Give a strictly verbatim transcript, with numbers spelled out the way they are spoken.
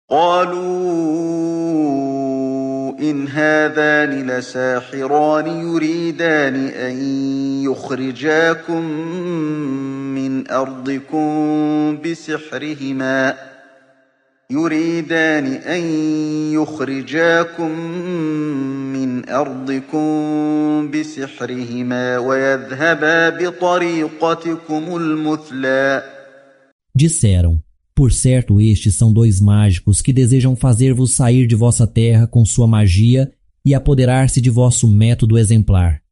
قالوا إن هذان لساحران يريدان أن يخرجاكم من أرضكم بسحرهما يريدان أن يخرجاكم من أرضكم بسحرهما ويذهبا بطريقتكم المثلى. Disseram: Por certo, estes são dois mágicos que desejam fazer-vos sair de vossa terra com sua magia e apoderar-se de vosso método exemplar.